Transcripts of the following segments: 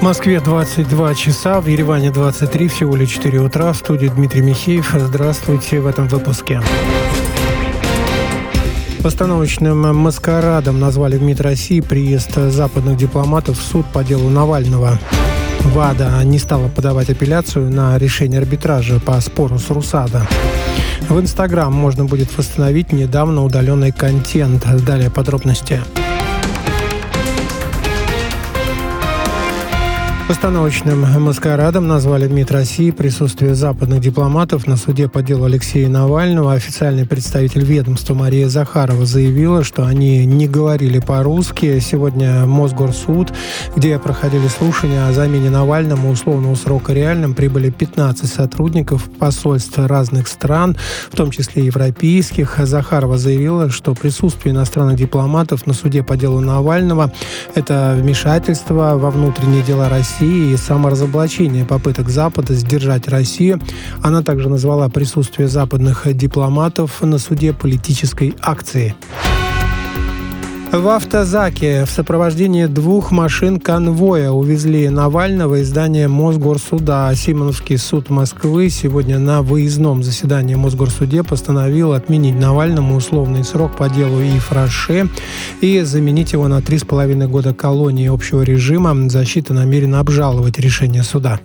В Москве 22 часа, в Ереване 23, всего лишь 4 утра. В студии Дмитрий Михеев. Здравствуйте в этом выпуске. Постановочным маскарадом назвали в МИД России приезд западных дипломатов в суд по делу Навального. ВАДА не стала подавать апелляцию на решение арбитража по спору с РУСАДА. В Инстаграм можно будет восстановить недавно удаленный контент. Далее подробности. Постановочным маскарадом назвали в МИД России присутствие западных дипломатов на суде по делу Алексея Навального. Официальный представитель ведомства Мария Захарова заявила, что они не говорили по-русски. Сегодня Мосгорсуд, где проходили слушания о замене Навальному условного срока реальным, прибыли 15 сотрудников посольств разных стран, в том числе европейских. Захарова заявила, что присутствие иностранных дипломатов на суде по делу Навального – это вмешательство во внутренние дела России и саморазоблачение попыток Запада сдержать Россию. Она также назвала присутствие западных дипломатов на суде политической акцией. В автозаке в сопровождении 2 машин конвоя увезли Навального из здания Мосгорсуда. Симоновский суд Москвы сегодня на выездном заседании Мосгорсуде постановил отменить Навальному условный срок по делу Ифраше и заменить его на 3,5 года колонии общего режима. Защита намерена обжаловать решение суда.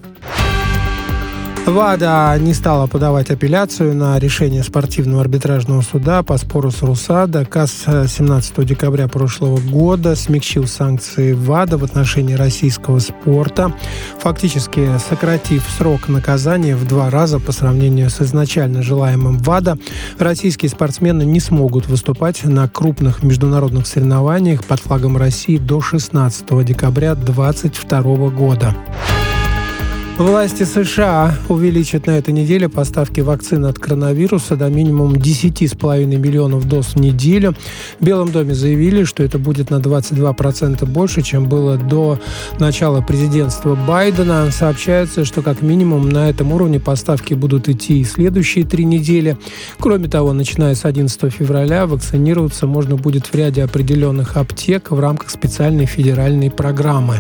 ВАДА не стала подавать апелляцию на решение спортивного арбитражного суда по спору с РУСАДА. КАС 17 декабря прошлого года смягчил санкции ВАДА в отношении российского спорта, фактически сократив срок наказания в 2 раза по сравнению с изначально желаемым ВАДА. Российские спортсмены не смогут выступать на крупных международных соревнованиях под флагом России до 16 декабря 2022 года. Власти США увеличат на этой неделе поставки вакцины от коронавируса до минимум 10,5 миллионов доз в неделю. В Белом доме заявили, что это будет на 22% больше, чем было до начала президентства Байдена. Сообщается, что как минимум на этом уровне поставки будут идти и следующие 3 недели. Кроме того, начиная с 11 февраля вакцинироваться можно будет в ряде определенных аптек в рамках специальной федеральной программы.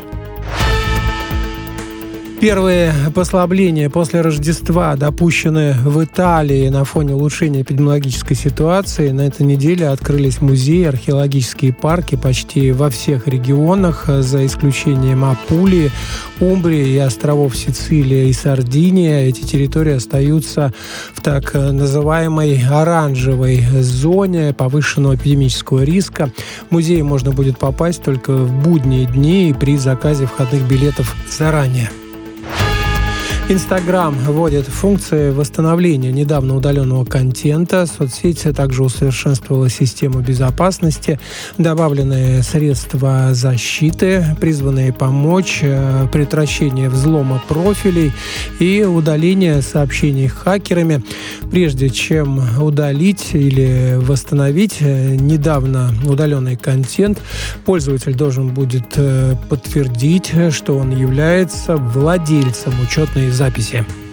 Первые послабления после Рождества допущены в Италии на фоне улучшения эпидемиологической ситуации. На этой неделе открылись музеи, археологические парки почти во всех регионах, за исключением Апулии, Умбрии и островов Сицилия и Сардиния. Эти территории остаются в так называемой оранжевой зоне повышенного эпидемического риска. В музеи можно будет попасть только в будние дни и при заказе входных билетов заранее. Инстаграм вводит функции восстановления недавно удаленного контента. Соцсеть также усовершенствовала систему безопасности. Добавлены средства защиты, призванные помочь предотвращению взлома профилей и удаления сообщений хакерами. Прежде чем удалить или восстановить недавно удаленный контент, пользователь должен будет подтвердить, что он является владельцем учетной записи.